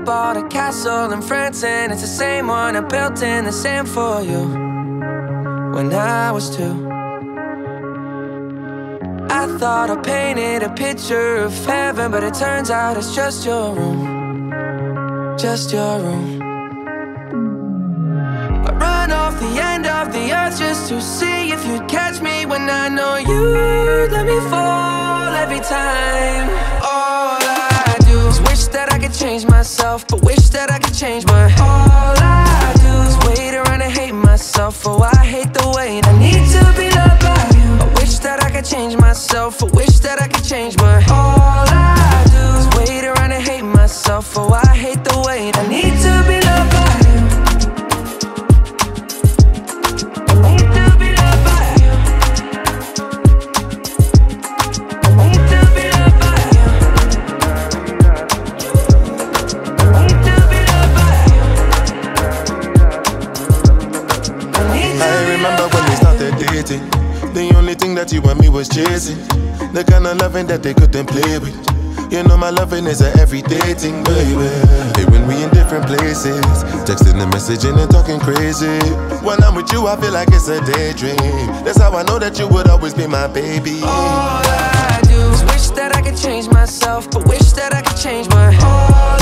bought a castle in France, and it's the same one I built in the sand for you when I was 2. I thought I painted a picture of heaven, but it turns out it's just your room, just your room. I run off the end of the earth just to see if you'd catch me when I know you'd let me fall every time. All I do is wish that I could change myself, but wish that I could change my. All I do is wait around and hate myself. Oh, I hate the way I need to be loved by you. I wish that I could change myself, I wish that I could change my. All I do is wait around and hate myself. Oh, I hate the way I need to be loved by you. I need to be loved by you. I need to be loved by you. I need to be loved by you. I remember when we started dating. The only thing that you and me was chasing, the kind of loving that they couldn't play with. You know my loving is an everyday thing, baby. Hey, when we in different places, texting and messaging and talking crazy. When I'm with you, I feel like it's a daydream. That's how I know that you would always be my baby. All I do is wish that I could change myself, but wish that I could change my. All